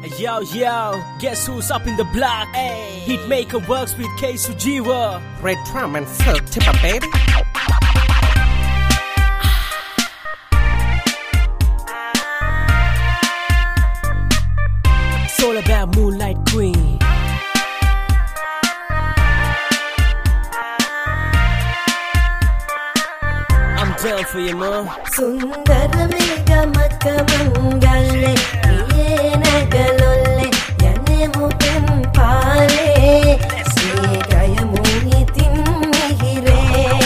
Yo, yo, guess who's up in the block? Hey. Hitmaker works with K Sujiwa. Red drum and silk tipper, baby. It's all about Moonlight Queen. I'm down for you, mom. Sundaramega makamangale yenagalolle yanemupen pale segayamunitin mihire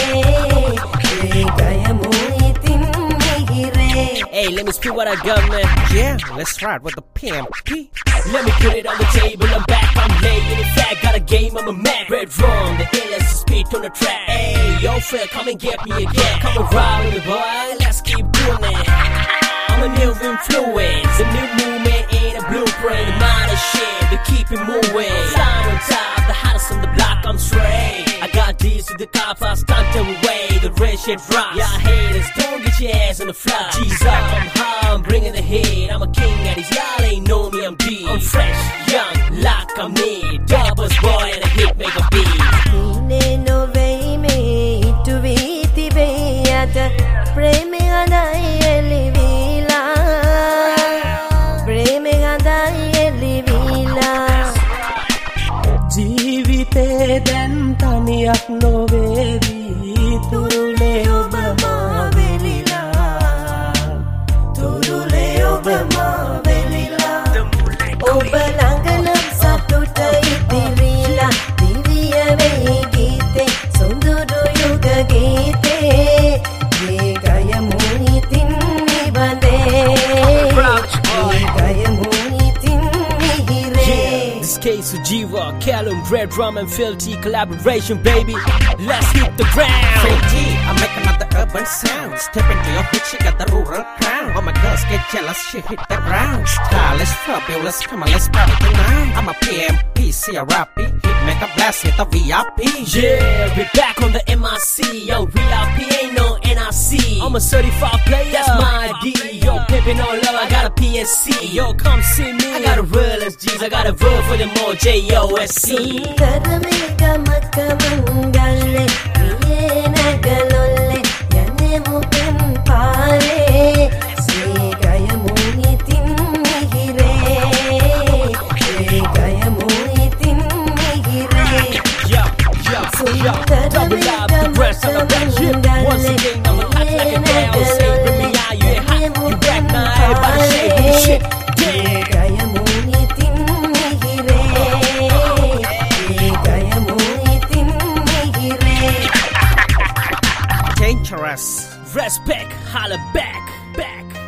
segayamunitin mihire. Hey, let me spit what I got, man. Yeah, let's ride with the PMP. Let me put it on the table, I'm back, I'm laying it flat. Got a game, I'm a Mac. Red Rum, the illest spit on the track. Hey, yo, Phil, come and get me again. Come and ride with me, boy, let's keep doing it. I'm a new influence, a new movement in a blueprint. The modern shit, we keep it moving. Sign on top, the hottest on the block, I'm straight. I got these with the cops, I stunt them away. The red shit rocks. Y'all haters, don't get your ass on the floor. G's up, I'm high, I'm bringing the heat. I'm a king at these, y'all ain't know me, I'm deep. I'm fresh, young, like I'm me. Doubles boy and a hit make a beat. Nine no way me to be the bayata preme adai elivila preme adai elivila. ජීවිතේ දැන් තනියක් නොවේවි තුරුලේ ඔබ මා වෙලිලා තුරුලේ ඔබ මා වෙලිලා ඔබ ළඟ නම් සතුට ඉතිරිලා දිවිය වෙයි ගීතේ සොඳුරු යුග ගීතේ මේ ගයමු ඉතින් නිබඳේ මේ ගයමු ඉතින් මිහිරේ. This K Sujiwa, Callum, Red Rum and Phil T collaboration, baby. Let's hit the ground. G, I make another urban sound. Step into your bitch, she got the rural crown. All my girls get jealous, she hit the ground. Stylish, fabulous, come on, let's party tonight. I'm a PMP, see a rappy. Hit make a blast, hit a VIP. Yeah, we back on the MIC. Yo, VIP ain't no NIC. I'm a certified player, that's my ID. Yo, pimpin' all love, I got a PSC. Yo, come see me, I got a real SGs, I got a verb for them all, JOSC. Sundaramega makamangale yenagalolle yanemupen pale segayamunitin mihire segayamunitin mihire. Yo, double up the breast of the back ship. Once again, I'm a hot like a down. Say, bring me out, you ain't hot, you back now, everybody shake this shit. segayamunitin mihire segayamunitin mihire. Dangerous. Respect, holla back.